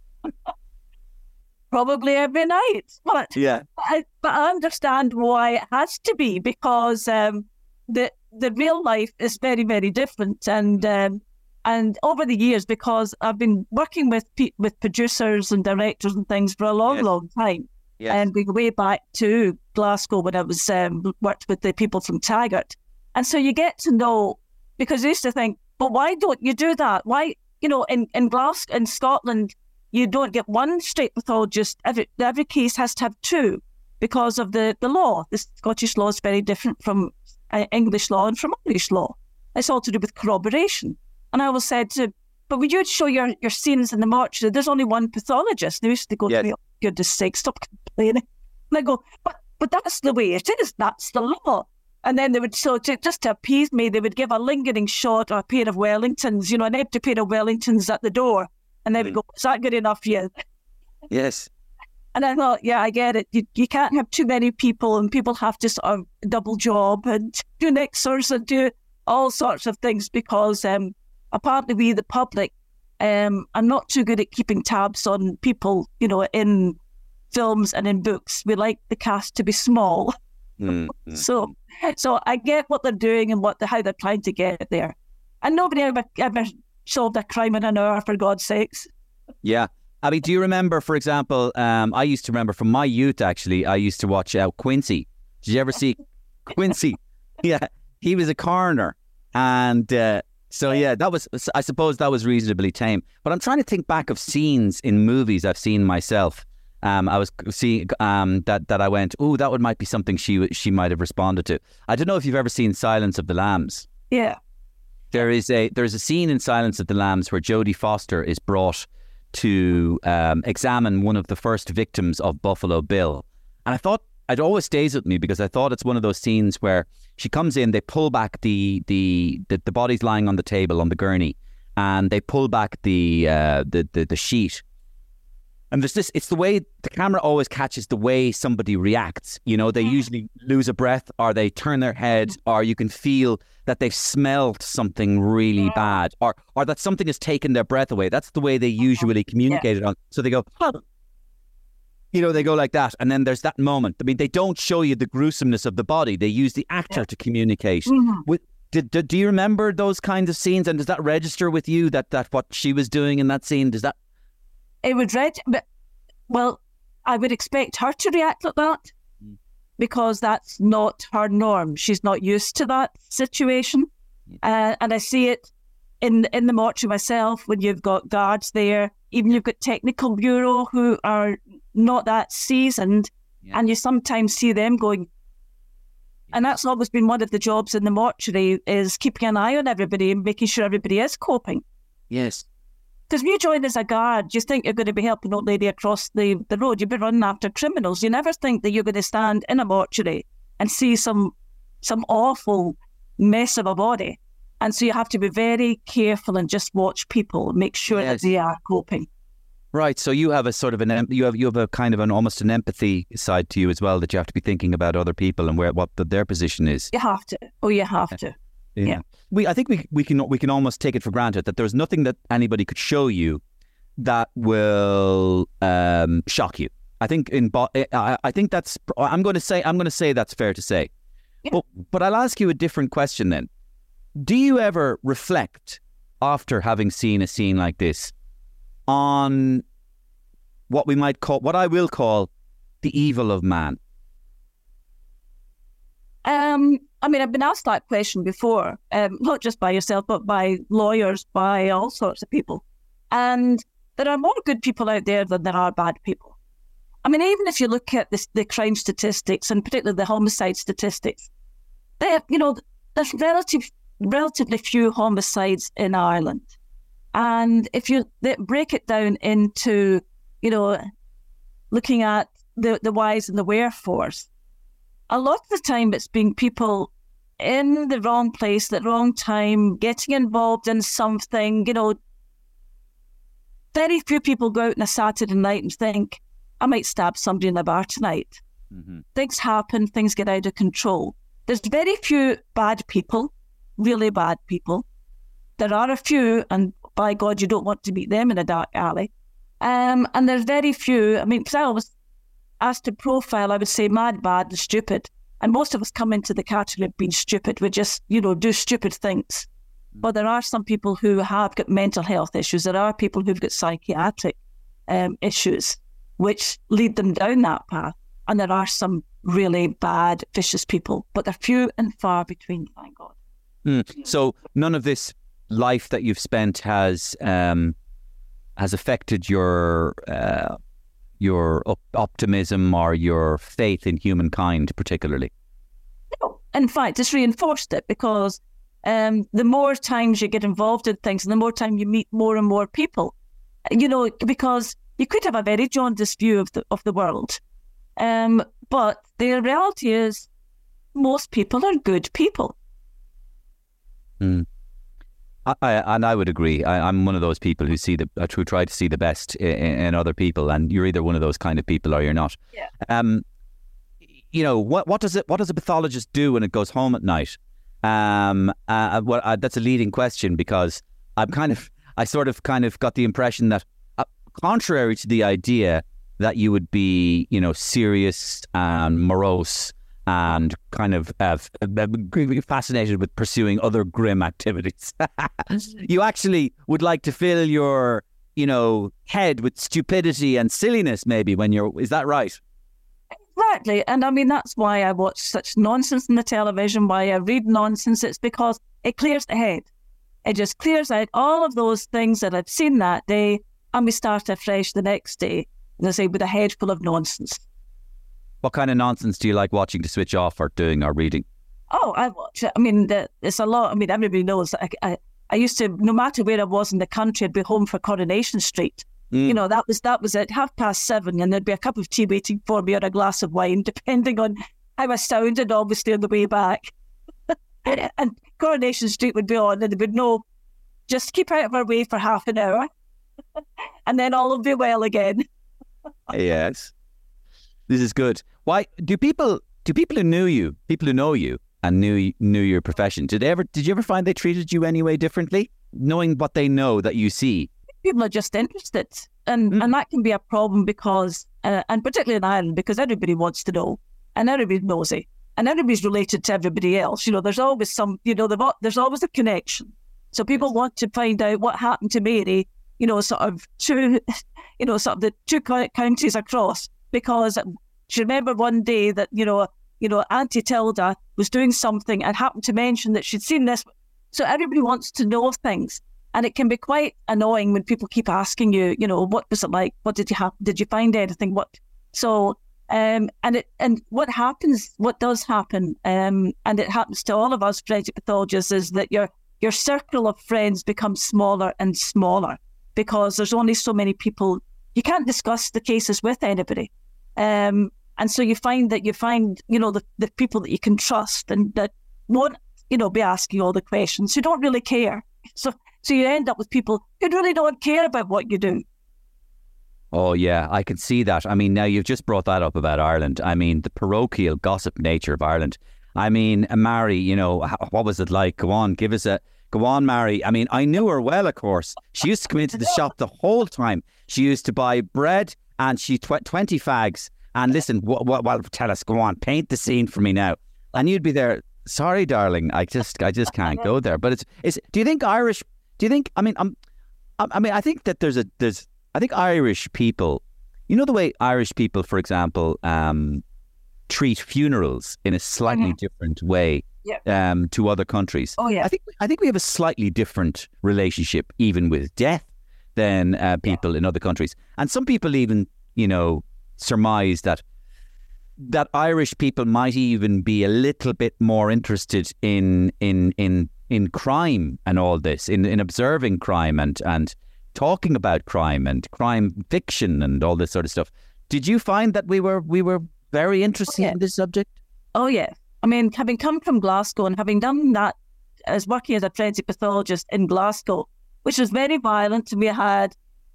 Speaker 5: Probably every night. But
Speaker 8: yeah.
Speaker 5: I understand why it has to be, because the real life is very, very different. And over the years, because I've been working with producers and directors and things for a long, long time. Yes. And we go way back to Glasgow when I was worked with the people from Taggart. And so you get to know, because I used to think, but why don't you do that? Why, in Glasgow, in Scotland, you don't get one straight pathologist. Every case has to have 2 because of the law. The Scottish law is very different from English law and from Irish law. It's all to do with corroboration. And I always said but would you show your scenes in the mortuary? There's only one pathologist. They used to go to me, oh, goodness sake, stop complaining. And I go, but that's the way it is. That's the law. And then they would, just to appease me, they would give a lingering shot or a pair of Wellingtons, an empty pair of Wellingtons at the door. And they would go, is that good enough for you?
Speaker 8: Yes.
Speaker 5: And I thought, yeah, I get it. You can't have too many people, and people have to sort of double job and do nixers and do all sorts of things, because apparently we, the public, I'm not too good at keeping tabs on people, in films and in books. We like the cast to be small.
Speaker 8: Mm-hmm.
Speaker 5: So I get what they're doing and how they're trying to get there. And nobody ever solved a crime in an hour, for God's sakes.
Speaker 8: Yeah. Abby, do you remember, for example, I used to remember from my youth, actually, I used to watch Quincy. Did you ever see Quincy? Yeah, he was a coroner. And so, yeah, I suppose that was reasonably tame. But I'm trying to think back of scenes in movies I've seen myself. I was seeing that I went, oh, that might be something she might have responded to. I don't know if you've ever seen Silence of the Lambs.
Speaker 5: Yeah.
Speaker 8: There's a scene in Silence of the Lambs where Jodie Foster is brought to examine one of the first victims of Buffalo Bill. And I thought, it always stays with me because I thought it's one of those scenes where she comes in, they pull back the body's lying on the table on the gurney, and they pull back the sheet. And there's this, it's the way the camera always catches the way somebody reacts. They usually lose a breath, or they turn their head, or you can feel that they've smelled something really bad, or that something has taken their breath away. That's the way they usually communicate it on. So they go, they go like that. And then there's that moment. I mean, they don't show you the gruesomeness of the body. They use the actor to communicate. Do you remember those kinds of scenes? And does that register with you that what she was doing in that scene, does that...
Speaker 5: It would well, I would expect her to react like that because that's not her norm. She's not used to that situation. And I see it in the mortuary myself when you've got guards there. Even you've got technical bureau who are not that seasoned, and you sometimes see them going. And that's always been one of the jobs in the mortuary, is keeping an eye on everybody and making sure everybody is coping.
Speaker 8: Yes.
Speaker 5: Because when you join as a guard, you think you're going to be helping an old lady across the road. You'll be running after criminals. You never think that you're going to stand in a mortuary and see some awful mess of a body. And so you have to be very careful and just watch people, make sure that they are coping.
Speaker 8: Right. So you have a sort of you have a kind of almost an empathy side to you as well, that you have to be thinking about other people and what their position is.
Speaker 5: You have to. Oh, you have to. Yeah.
Speaker 8: I think we can almost take it for granted that there's nothing that anybody could show you that will shock you. I think I think that's. I'm going to say that's fair to say. Yeah. But I'll ask you a different question then. Do you ever reflect after having seen a scene like this on what I will call the evil of man?
Speaker 5: I mean, I've been asked that question before, not just by yourself, but by lawyers, by all sorts of people. And there are more good people out there than there are bad people. I mean, even if you look at the crime statistics, and particularly the homicide statistics, there's relatively few homicides in Ireland. And if you break it down into, looking at the whys and the wherefores, a lot of the time it's being people in the wrong place at the wrong time, getting involved in something, Very few people go out on a Saturday night and think, I might stab somebody in the bar tonight. Mm-hmm. Things happen, things get out of control. There's very few bad people, really bad people. There are a few, and by God, you don't want to meet them in a dark alley. And there's very few, because I always asked to profile, I would say mad, bad, and stupid. And most of us come into the category of being stupid. We just, do stupid things. But there are some people who have got mental health issues. There are people who've got psychiatric issues, which lead them down that path. And there are some really bad, vicious people. But they're few and far between, thank God.
Speaker 8: So none of this life that you've spent has affected your optimism or your faith in humankind particularly?
Speaker 5: No. In fact, it's reinforced it, because the more times you get involved in things and the more time you meet more and more people, because you could have a very jaundiced view of the world. But the reality is most people are good people.
Speaker 8: I would agree. I'm one of those people who try to see the best in other people, and you're either one of those kind of people or you're not.
Speaker 5: Yeah.
Speaker 8: What does a pathologist do when it goes home at night? That's a leading question, because I'm I sort of kind of got the impression that, contrary to the idea that you would be, serious and morose and kind of fascinated with pursuing other grim activities, you actually would like to fill your, head with stupidity and silliness, maybe, is that right?
Speaker 5: Exactly. And I mean, that's why I watch such nonsense in the television, why I read nonsense. It's because it clears the head. It just clears out all of those things that I've seen that day, and we start afresh the next day, as I say, with a head full of nonsense.
Speaker 8: What kind of nonsense do you like watching to switch off or doing or reading?
Speaker 5: Oh, I watch it. I mean, it's a lot. I mean, everybody knows. I used to, no matter where I was in the country, I'd be home for Coronation Street. That was at 7:30, and there'd be a cup of tea waiting for me or a glass of wine, depending on how I sounded, obviously, on the way back. And Coronation Street would be on, and they would know, just keep out of our way for half an hour, and then all will be well again.
Speaker 8: Yes. This is good. Why do people who knew you, people who know you and knew your profession, did you ever find they treated you any way differently, knowing what they know that you see?
Speaker 5: People are just interested, and that can be a problem because, and particularly in Ireland, because everybody wants to know, and everybody's nosy, and everybody's related to everybody else. There's always there's always a connection. So people want to find out what happened to Mary, sort of the two counties across, because do you remember one day that, Auntie Tilda was doing something and happened to mention that she'd seen this. So everybody wants to know things. And it can be quite annoying when people keep asking you, what was it like? What did you have? Did you find anything? What? So, and what happens, what does happen, and it happens to all of us forensic pathologists, is that your circle of friends becomes smaller and smaller because there's only so many people. You can't discuss the cases with anybody. And so you find the people that you can trust and that won't, be asking all the questions, who don't really care. So you end up with people who really don't care about what you do.
Speaker 8: Oh, yeah, I can see that. I mean, now you've just brought that up about Ireland. I mean, the parochial gossip nature of Ireland. I mean, Mary, what was it like? Go on, Mary. I mean, I knew her well, of course. She used to come into the shop the whole time. She used to buy bread and 20 fags. And listen, tell us, go on, paint the scene for me now. And you'd be there, sorry, darling, I just can't go there. But do you think Irish... I think that I think Irish people, the way Irish people, for example, treat funerals in a slightly different way to other countries.
Speaker 5: Oh, yeah.
Speaker 8: I think we have a slightly different relationship even with death than people in other countries. And some people even, surmise that Irish people might even be a little bit more interested in crime and all this, in observing crime and talking about crime and crime fiction and all this sort of stuff. Did you find that we were very interested in this subject? Oh, yeah.
Speaker 5: I mean, having come from Glasgow and having done that, as working as a forensic pathologist in Glasgow, which was very violent, and we had,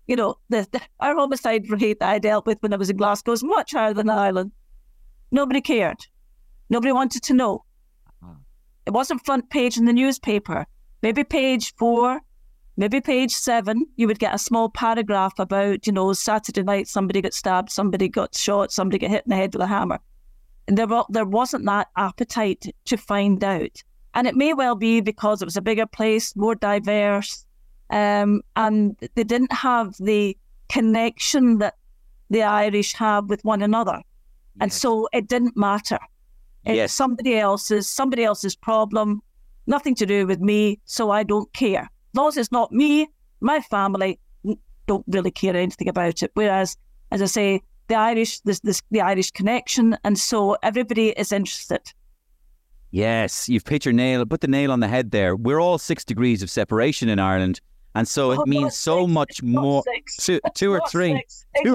Speaker 5: our homicide rate that I dealt with when I was in Glasgow was much higher than Ireland. Nobody cared. Nobody wanted to know. It wasn't front page in the newspaper. Maybe page 4, maybe page 7, you would get a small paragraph about, Saturday night somebody got stabbed, somebody got shot, somebody got hit in the head with a hammer. And there wasn't that appetite to find out. And it may well be because it was a bigger place, more diverse, and they didn't have the connection that the Irish have with one another. Yes. And so it didn't matter. It's somebody else's problem, nothing to do with me, so I don't care. As long as it's not me, my family don't really care anything about it. Whereas, as I say, the Irish, there's the Irish connection, and so everybody is interested.
Speaker 8: Yes, you've put the nail on the head there. We're all 6 degrees of separation in Ireland, and so it means so much more. Two or three.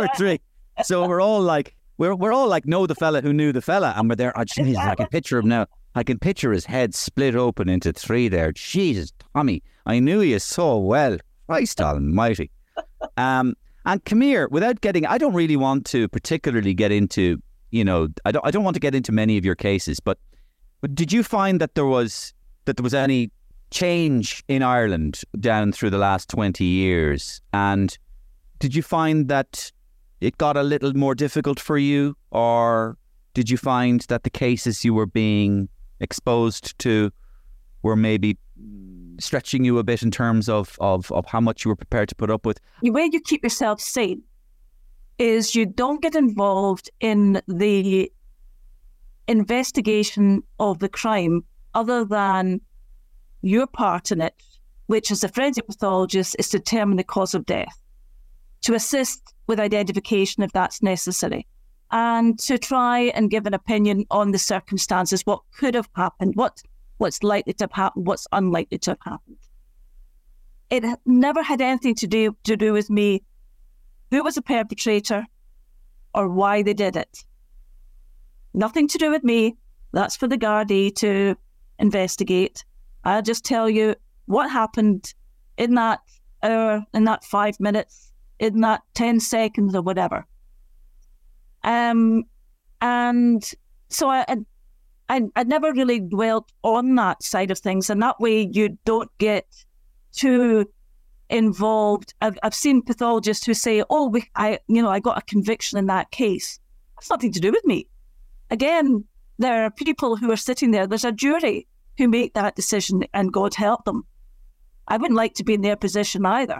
Speaker 8: So we're all like know the fella who knew the fella, and we're there. Oh, Jesus, I can picture him now. I can picture his head split open into 3 there. Jesus, Tommy, I knew you so well. Christ almighty. And come here, I don't really want to particularly get into, I don't want to get into many of your cases, but did you find that there was any change in Ireland down through the last 20 years. And did you find that it got a little more difficult for you, or did you find that the cases you were being exposed to were maybe stretching you a bit in terms of how much you were prepared to put up with?
Speaker 5: The way you keep yourself sane is you don't get involved in the investigation of the crime other than your part in it, which as a forensic pathologist is to determine the cause of death, to assist with identification if that's necessary, and to try and give an opinion on the circumstances, what could have happened, what's likely to have happened, what's unlikely to have happened. It never had anything to do with me, who was a perpetrator or why they did it. Nothing to do with me. That's for the Gardaí to investigate. I'll just tell you what happened in that hour, in that 5 minutes, in that 10 seconds or whatever. And so I never really dwelt on that side of things, and that way you don't get too involved. I've seen pathologists who say, I got a conviction in that case. That's nothing to do with me. Again, there are people who are sitting there. There's a jury who make that decision, and God help them. I wouldn't like to be in their position either.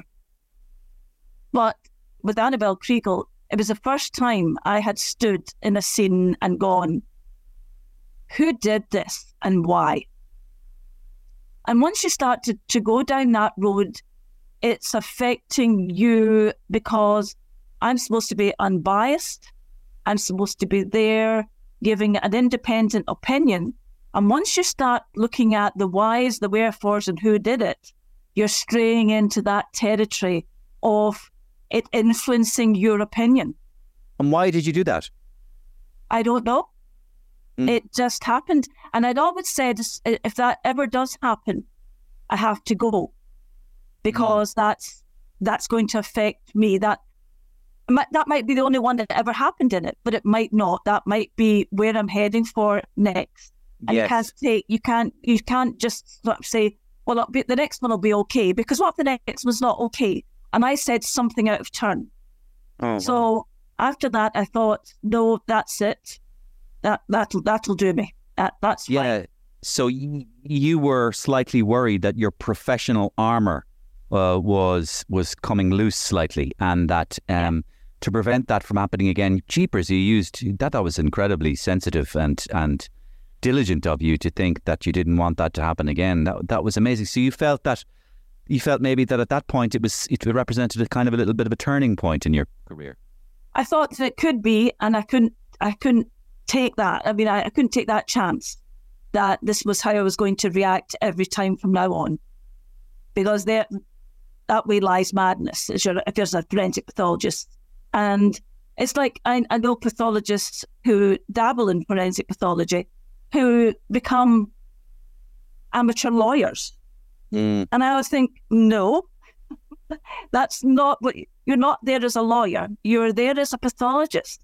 Speaker 5: But with Annabel Kriegel, it was the first time I had stood in a scene and gone, who did this and why? And once you start to go down that road, it's affecting you, because I'm supposed to be unbiased. I'm supposed to be there giving an independent opinion. And once you start looking at the whys, the wherefores, and who did it, you're straying into that territory of it influencing your opinion.
Speaker 8: And why did you do that?
Speaker 5: I don't know. It just happened. And I'd always said, if that ever does happen, I have to go, because that's going to affect me. That might be the only one that ever happened in it, but it might not. That might be where I'm heading for next. And
Speaker 8: Yes.
Speaker 5: you can't just sort of say, well, the next one will be okay, because what if the next one's not okay? And I said something out of turn. So after that, I thought, no, that's it. That'll do me. That's fine.
Speaker 8: So you were slightly worried that your professional armour was coming loose slightly, and that to prevent that from happening again, jeepers, you used that. That was incredibly sensitive and diligent of you to think that you didn't want that to happen again. That was amazing. So you felt maybe that at that point it represented a kind of a little bit of a turning point in your career.
Speaker 5: I thought that it could be, and I couldn't take that. I mean, I couldn't take that chance that this was how I was going to react every time from now on, because that way lies madness if you're a forensic pathologist. And it's like I know pathologists who dabble in forensic pathology who become amateur lawyers. And I always think, no, that's not what you're not there as a lawyer. You're there as a pathologist.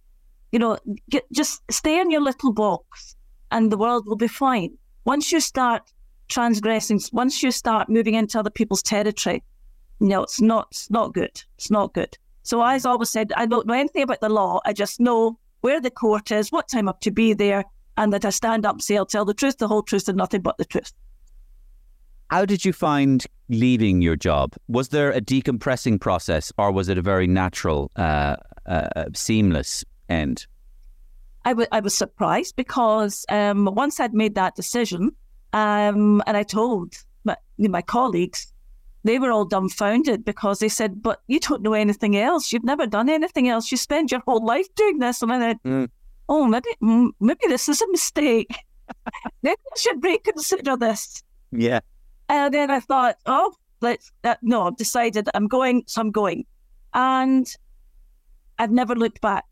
Speaker 5: Just stay in your little box and the world will be fine. Once you start transgressing, once you start moving into other people's territory, it's not good. It's not good. So I've always said, I don't know anything about the law. I just know where the court is, what time up to be there, and that I stand up and say, I'll tell the truth, the whole truth, and nothing but the truth.
Speaker 8: How did you find leaving your job? Was there a decompressing process, or was it a very natural, seamless end?
Speaker 5: I was surprised, because once I'd made that decision, and I told my colleagues, they were all dumbfounded, because they said, but you don't know anything else. You've never done anything else. You spend your whole life doing this. And I said, oh, maybe this is a mistake. Maybe I should reconsider this.
Speaker 8: Yeah.
Speaker 5: And then I thought, I've decided I'm going, so I'm going. And I've never looked back.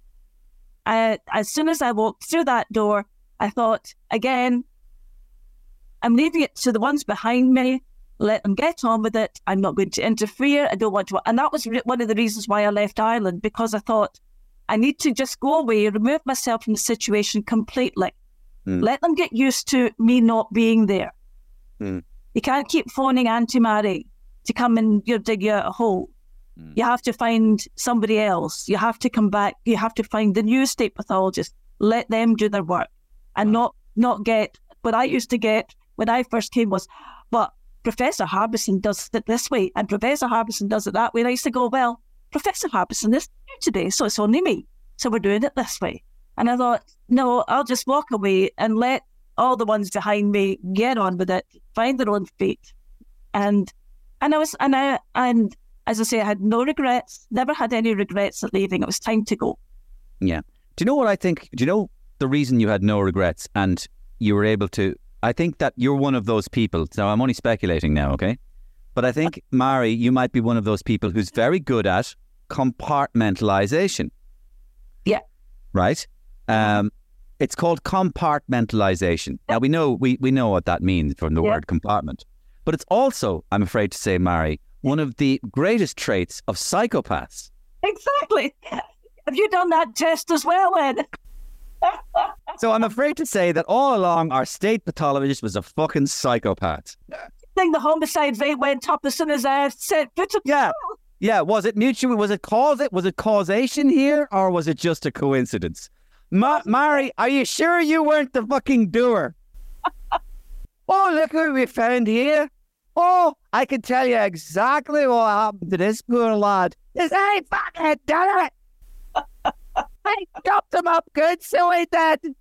Speaker 5: As soon as I walked through that door, I thought, again, I'm leaving it to the ones behind me. Let them get on with it. I'm not going to interfere. I don't want to. And that was one of the reasons why I left Ireland, because I thought I need to just go away, remove myself from the situation completely. Let them get used to me not being there. You can't keep phoning Auntie Mary to come and dig you out a hole. You have to find somebody else. You have to come back. You have to find the new state pathologist. Let them do their work and not get what I used to get when I first came was, but Professor Harbison does it this way and Professor Harbison does it that way. And I used to go, well, Professor Harbison is here today, so it's only me. So we're doing it this way. And I thought, no, I'll just walk away and let all the ones behind me get on with it, find their own feet. And as I say, I had no regrets, never had any regrets at leaving. It was time to go.
Speaker 8: Yeah. Do you know what I think? Do you know the reason you had no regrets and you were able to? I think that you're one of those people. So I'm only speculating now, okay? But I think, Mari, you might be one of those people who's very good at compartmentalization.
Speaker 5: Yeah.
Speaker 8: Right? It's called compartmentalization. Now, we know what that means from the word compartment. But it's also, I'm afraid to say, Mari, one of the greatest traits of psychopaths.
Speaker 5: Exactly. Have you done that test as well, Ed?
Speaker 8: So I'm afraid to say that all along our state pathologist was a fucking psychopath.
Speaker 5: I think the homicide rate went up as soon as I set foot on.
Speaker 8: Yeah. Was it mutual? Was it causation here, or was it just a coincidence? Mari, are you sure you weren't the fucking doer? Oh, look what we found here. Oh, I can tell you exactly what happened to this poor lad. I fucking done it. I chopped him up good, so he did.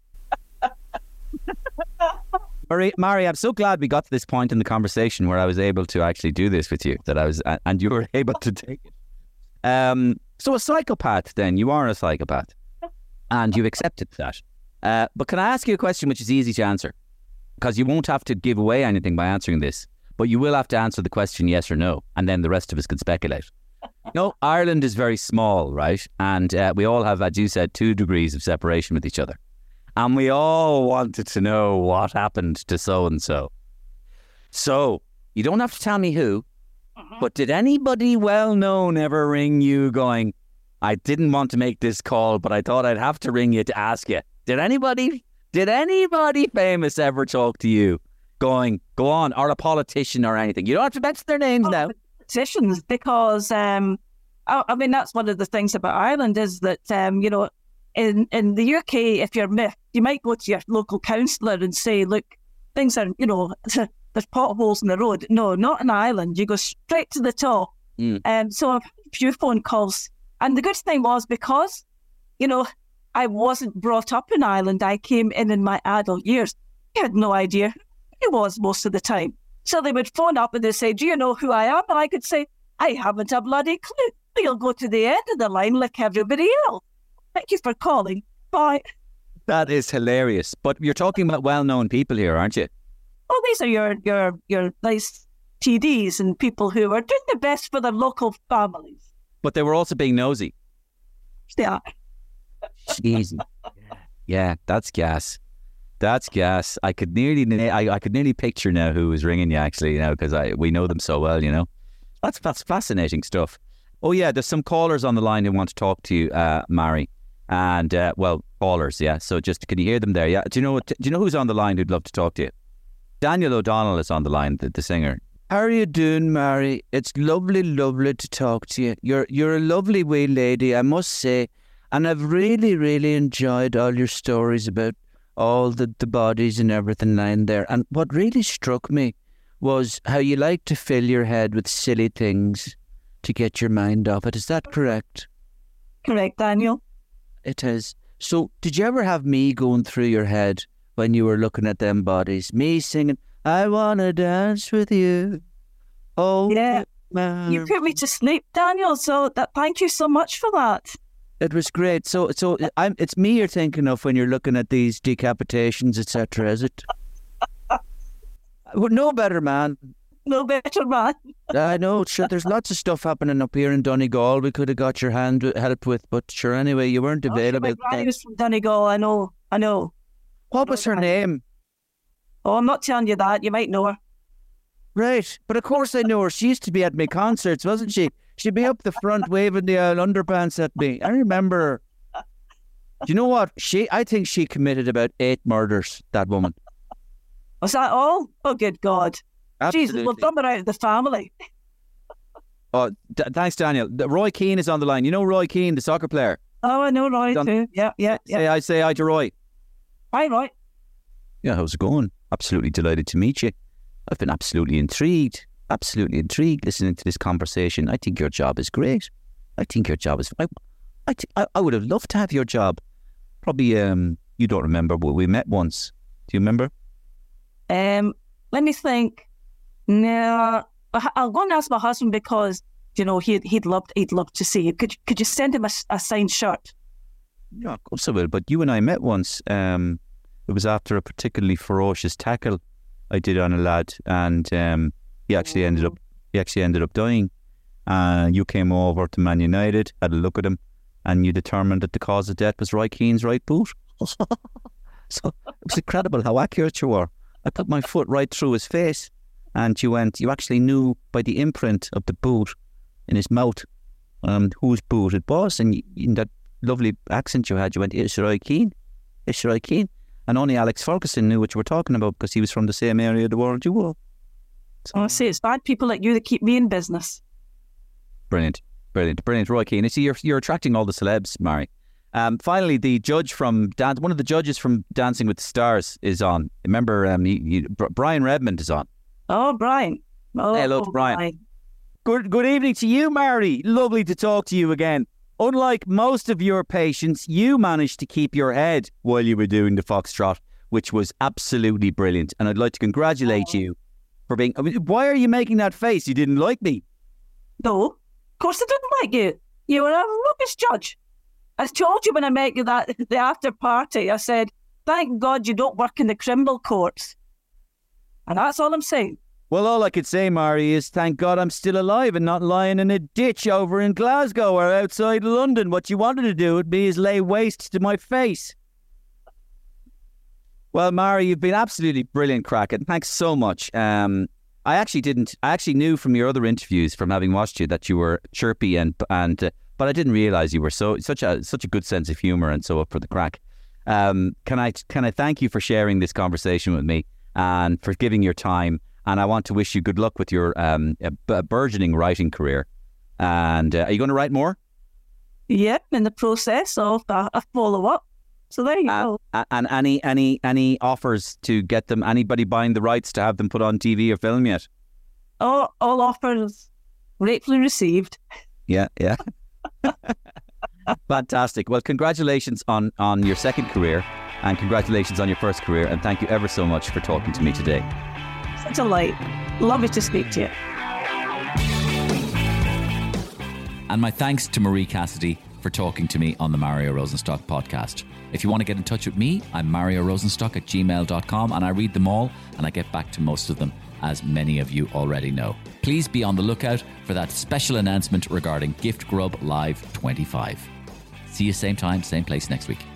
Speaker 8: Mari, I'm so glad we got to this point in the conversation where I was able to actually do this with you, and you were able to take it. So a psychopath, then, you are a psychopath, and you accepted that. But can I ask you a question which is easy to answer? Because you won't have to give away anything by answering this, but you will have to answer the question yes or no, and then the rest of us can speculate. No, Ireland is very small, right? And we all have, as you said, 2 degrees of separation with each other. And we all wanted to know what happened to so-and-so. So, you don't have to tell me who, but did anybody well-known ever ring you going, I didn't want to make this call, but I thought I'd have to ring you to ask you. Did anybody famous ever talk to you going, go on, or a politician or anything? You don't have to mention their names now.
Speaker 5: Politicians, because, I mean, that's one of the things about Ireland is that, in the UK, if you're miffed, you might go to your local councillor and say, look, things are, there's potholes in the road. No, not in Ireland. You go straight to the top. So I've had a few phone calls. And the good thing was because, I wasn't brought up in Ireland. I came in my adult years. I had no idea who I was most of the time. So they would phone up and they'd say, do you know who I am? And I could say, I haven't a bloody clue. You'll go to the end of the line like everybody else. Thank you for calling. Bye.
Speaker 8: That is hilarious. But you're talking about well-known people here, aren't you?
Speaker 5: Oh, these are your nice TDs and people who are doing the best for their local families.
Speaker 8: But they were also being nosy.
Speaker 5: They are.
Speaker 8: Jeez. Yeah, that's gas. That's gas. I could nearly picture now who was ringing you actually, because we know them so well, That's fascinating stuff. Oh yeah, there's some callers on the line who want to talk to you, Mari. And callers, yeah. So just can you hear them there? Yeah. Do you know who's on the line who'd love to talk to you? Daniel O'Donnell is on the line, the singer. How are you doing, Mari? It's lovely to talk to you. You're a lovely wee lady, I must say. And I've really, really enjoyed all your stories about all the bodies and everything lying there. And what really struck me was how you like to fill your head with silly things to get your mind off it. Is that correct?
Speaker 5: Correct, Daniel.
Speaker 8: It is. So, did you ever have me going through your head when you were looking at them bodies? Me singing, I wanna dance with you. Oh,
Speaker 5: yeah.
Speaker 8: Man.
Speaker 5: You put me to sleep, Daniel. So thank you so much for that.
Speaker 8: It was great. So it's me you're thinking of when you're looking at these decapitations, etc. Is it? Well, no better man.
Speaker 5: No better man.
Speaker 8: I know. Sure, there's lots of stuff happening up here in Donegal. We could have got your help with, but sure. Anyway, you weren't available.
Speaker 5: My granny was from Donegal. I know.
Speaker 8: What was her name?
Speaker 5: Oh, I'm not telling you that. You might know her.
Speaker 8: Right, but of course I know her. She used to be at my concerts, wasn't she? She'd be up the front waving the underpants at me. I remember her. Do you know what? I think she committed about 8 murders, that woman.
Speaker 5: Was that all? Oh, good God.
Speaker 8: Absolutely.
Speaker 5: we've done it out of the family.
Speaker 8: Oh, thanks, Daniel. Roy Keane is on the line. You know Roy Keane, the soccer player?
Speaker 5: Oh, I know Roy too. Yeah.
Speaker 8: Say hi to Roy.
Speaker 5: Hi, Roy.
Speaker 8: Yeah, how's it going? Absolutely delighted to meet you. I've been absolutely intrigued listening to this conversation. I think your job is great. I think your job is... I would have loved to have your job. Probably, you don't remember, but we met once. Do you remember?
Speaker 5: Let me think. No, I'll go and ask my husband because, you know, he'd love to see you. Could you send him a signed shirt?
Speaker 8: Yeah, of course I will. But you and I met once. It was after a particularly ferocious tackle I did on a lad, and he actually ended up dying. You came over to Man United, had a look at him, and you determined that the cause of death was Roy Keane's right boot. So it was incredible how accurate you were. I put my foot right through his face, and you actually knew by the imprint of the boot in his mouth whose boot it was, and in that lovely accent you had, you went, "It's Roy Keane. It's Roy Keane." And only Alex Ferguson knew what you were talking about because he was from the same area of the world you were.
Speaker 5: So, I see, it's bad people like you that keep me in business. Brilliant.
Speaker 8: Roy Keane. I see you're attracting all the celebs, Mary. Finally, the judge from one of the judges from Dancing with the Stars is on. Remember, Brian Redmond is on.
Speaker 5: Oh, Brian. Oh,
Speaker 8: hello to Brian. Good evening to you, Mary. Lovely to talk to you again. Unlike most of your patients, you managed to keep your head while you were doing the foxtrot, which was absolutely brilliant. And I'd like to congratulate you for being... why are you making that face? You didn't like me.
Speaker 5: No, of course I didn't like you. You were a rubbish judge. I told you when I met you that the after party, I said, thank God you don't work in the criminal courts. And that's all I'm saying.
Speaker 8: Well, all I could say, Mary, is thank God I'm still alive and not lying in a ditch over in Glasgow or outside London. What you wanted to do with me is lay waste to my face. Well, Mary, you've been absolutely brilliant, Kraken. Thanks so much. I actually knew from your other interviews, from having watched you, that you were chirpy but I didn't realise you were such a good sense of humour and so up for the crack. Can I thank you for sharing this conversation with me and for giving your time? And I want to wish you good luck with your burgeoning writing career. And are you going to write more?
Speaker 5: Yeah, in the process of a follow-up. So there you go.
Speaker 8: And any offers to get them? Anybody buying the rights to have them put on TV or film yet?
Speaker 5: Oh, all offers gratefully received.
Speaker 8: Yeah. Fantastic. Well, congratulations on your second career, and congratulations on your first career. And thank you ever so much for talking to me today.
Speaker 5: Such a delight. Lovely to speak to you.
Speaker 4: And my thanks to Marie Cassidy for talking to me on the Mario Rosenstock podcast. If you want to get in touch with me, I'm mariorosenstock@gmail.com, and I read them all and I get back to most of them, as many of you already know. Please be on the lookout for that special announcement regarding Gift Grub Live 25. See you same time, same place next week.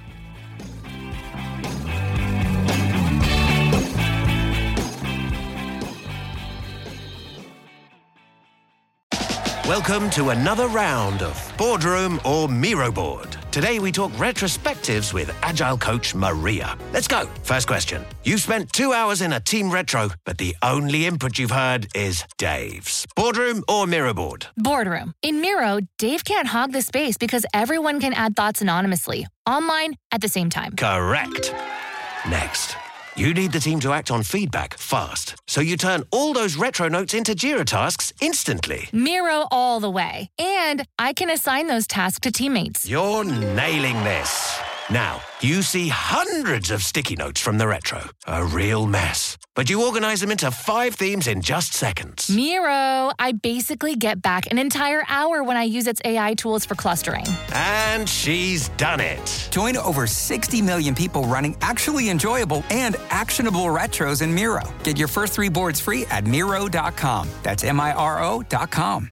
Speaker 1: Welcome to another round of Boardroom or Miro Board. Today we talk retrospectives with Agile coach Maria. Let's go. First question. You've spent 2 hours in a team retro, but the only input you've heard is Dave's. Boardroom or Miro Board?
Speaker 3: Boardroom. In Miro, Dave can't hog the space because everyone can add thoughts anonymously, online, at the same time.
Speaker 1: Correct. Next. You need the team to act on feedback fast, so you turn all those retro notes into Jira tasks instantly.
Speaker 3: Miro all the way. And I can assign those tasks to teammates.
Speaker 1: You're nailing this. Now, you see hundreds of sticky notes from the retro. A real mess. But you organize them into 5 themes in just seconds.
Speaker 3: Miro, I basically get back an entire hour when I use its AI tools for clustering.
Speaker 1: And she's done it.
Speaker 2: Join over 60 million people running actually enjoyable and actionable retros in Miro. Get your first 3 boards free at Miro.com. That's Miro.com.